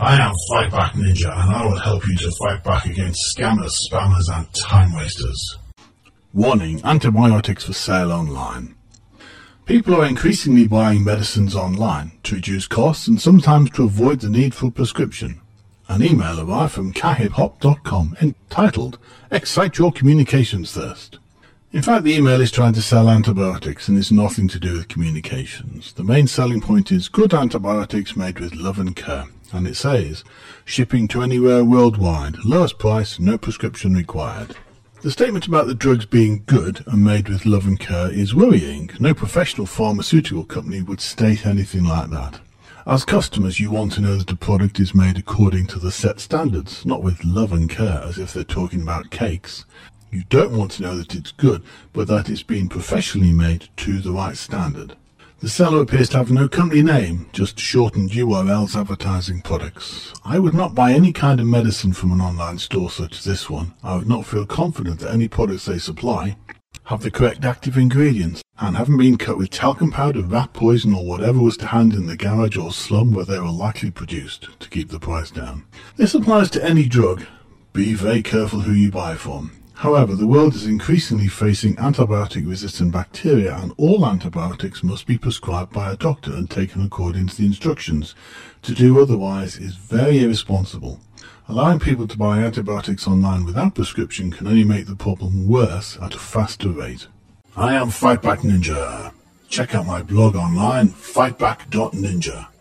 I am Fightback Ninja, and I will help you to fight back against scammers, spammers, and time wasters. Warning: antibiotics for sale online. People are increasingly buying medicines online to reduce costs and sometimes to avoid the need for a prescription. An email arrived from cahiphop.com entitled "Excite Your Communications Thirst." In fact, the email is trying to sell antibiotics and is nothing to do with communications. The main selling point is good antibiotics made with love and care. And it says, shipping to anywhere worldwide, lowest price, no prescription required. The statement about the drugs being good and made with love and care is worrying. No professional pharmaceutical company would state anything like that. As customers, you want to know that a product is made according to the set standards, not with love and care as if they're talking about cakes. You don't want to know that it's good, but that it's been professionally made to the right standard. The seller appears to have no company name, just shortened URLs advertising products. I would not buy any kind of medicine from an online store such as this one. I would not feel confident that any products they supply have the correct active ingredients and haven't been cut with talcum powder, rat poison, or whatever was to hand in the garage or slum where they were likely produced to keep the price down. This applies to any drug. Be very careful who you buy from. However, the world is increasingly facing antibiotic-resistant bacteria, and all antibiotics must be prescribed by a doctor and taken according to the instructions. To do otherwise is very irresponsible. Allowing people to buy antibiotics online without prescription can only make the problem worse at a faster rate. I am Fightback Ninja. Check out my blog online, fightback.ninja.